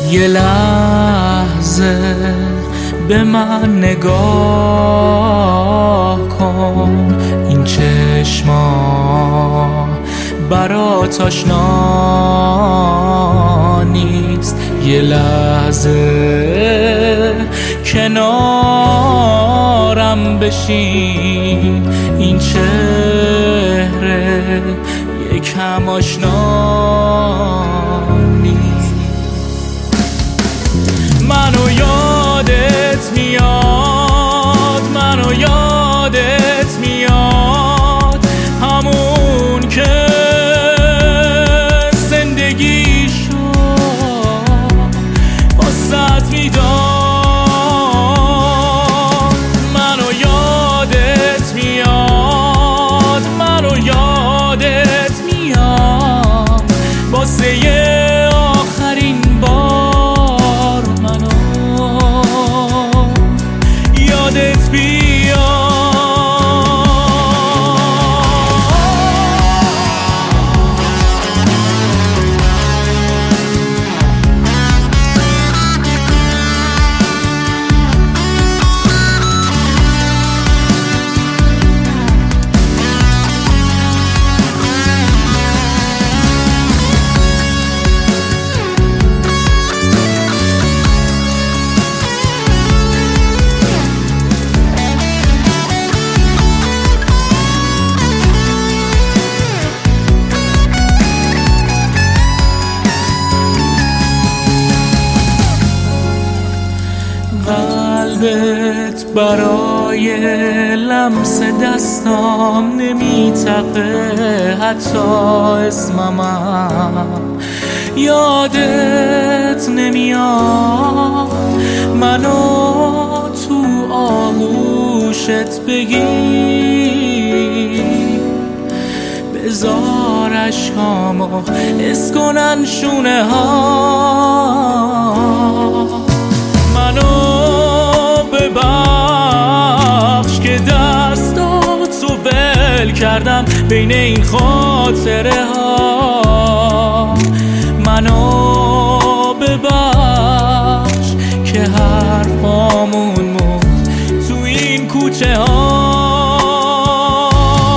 یه لحظه به من نگاه کن، این چشما برات آشنا نیست. یه لحظه کنارم بشین، این چهره یکم آشنا نیست. منو یادت میاد، منو یادت میاد، همون که زندگی شد واسط میداد. منو یادت میاد، منو یادت میاد، واسه آخرین بار منو یادت بیاد. قلبت برای لمس دستام نمیتقه، حتی اسمم یادت نمیاد. منو تو آغوشت بگیر، بذار اشکامو حس کنن شونه ها. منو ببخش که دستاتو ول کردم بین این خاطره ها. منو ببخش که حرفامون موند تو این کوچه ها.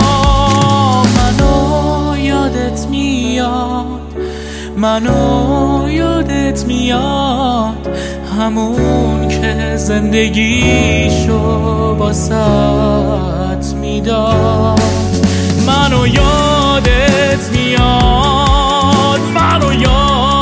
منو یادت میاد، منو یادت میاد، همون که زندگیشو واسط میداد. منو یادت میاد، منو یادت